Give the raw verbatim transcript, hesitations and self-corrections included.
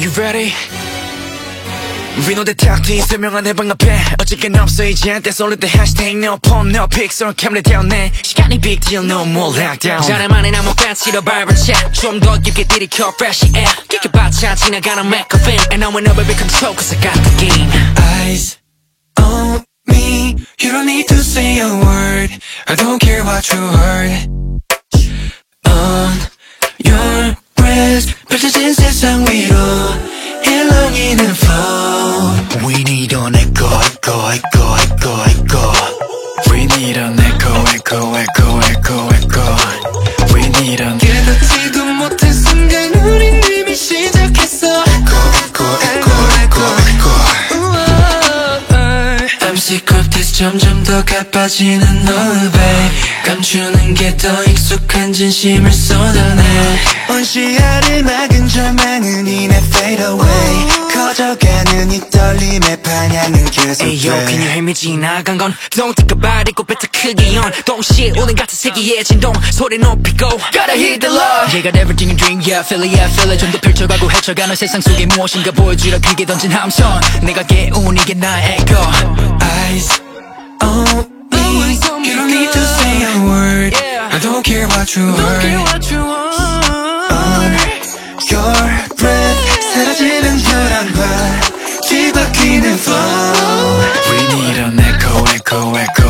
You ready? We know the tactic 설명한 해방 앞에 어쨌긴 없어 이제 That's only the hashtag No phone, no pixel camera 대었네 시간이 big deal no more lockdown 사람만의 남은 fancy로 vibrant chat 좀 더 깊게 들이켜 fresh air 깊게봤자 지나가는 McCoffin And I will never be control cause I got the game Eyes on me You don't need to say a word I don't care what you heard On your breast 펼쳐진 세상 위로 일렁이는 flow We need an echo, echo, echo, echo, echo We need an echo, echo, echo, echo, echo We need an 깨닫지도 못한 순간 우린 이미 시작했어 Echo, echo, echo, echo, echo I'm sick of this 점점 더 가빠지는 호흡에 감추는 게 더 익숙한 진심을 쏟아내 온 시야를 막은 절망은 이내 fade away 커져가는 이 떨림의 방향은 계속돼 Ayo can you hear me 지나간 건 Don't think about it 고 뱉어 크게 연 동시에 오는 같은 세기의 진동 소리 높이고 Gotta hit the low You got everything you dream yeah feel it yeah feel it 좀 더 펼쳐가고 헤쳐가는 세상 속에 무엇인가 보여주려 크게 던진 함성 내가 깨운 이게 나의 echo Eyes on me You don't need to say a word I don't care what you heard On your breath 사라지는 혈안과 뒤바뀌는 flow We need an echo, echo, echo